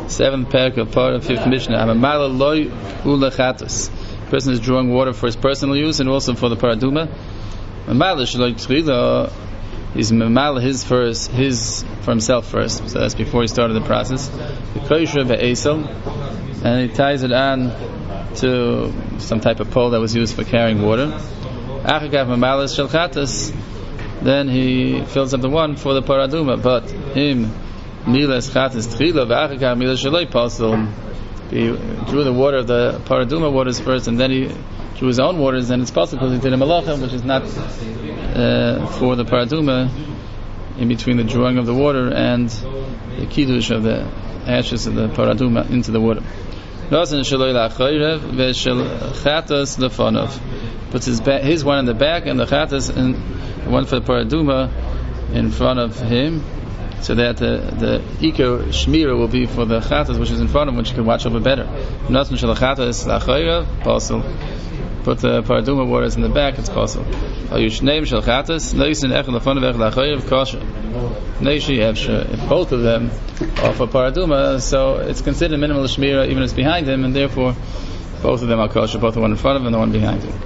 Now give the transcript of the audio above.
Seventh parak of part of fifth Mishnah. Hamamala loy ulechatus. Person is drawing water for his personal use and also for the paraduma. Mamala shaloi tchila. He's mamala his for himself first. So that's before he started the process. The koishra ve'esel, and he ties it on to some type of pole that was used for carrying water. Achakav mamalas shalchatus. Then he fills up the one for the paraduma. But him milas chatas tchila ve'achakav milas shaloi pasul. He drew the water of the paraduma waters first, and then he drew his own waters. Then it's possible because he did a malacha, which is not for the paraduma, in between the drawing of the water and the kiddush of the ashes of the paraduma into the water. Puts his one in the back and the chatas and one for the paraduma in front of him, so that the eco shmira will be for the chatas, which is in front of him, which he can watch over better. Put the paraduma waters in the back, it's possible. If both of them are for paraduma, so it's considered minimal shmira even if it's behind him, and therefore both of them are kosher, both the one in front of him and the one behind him.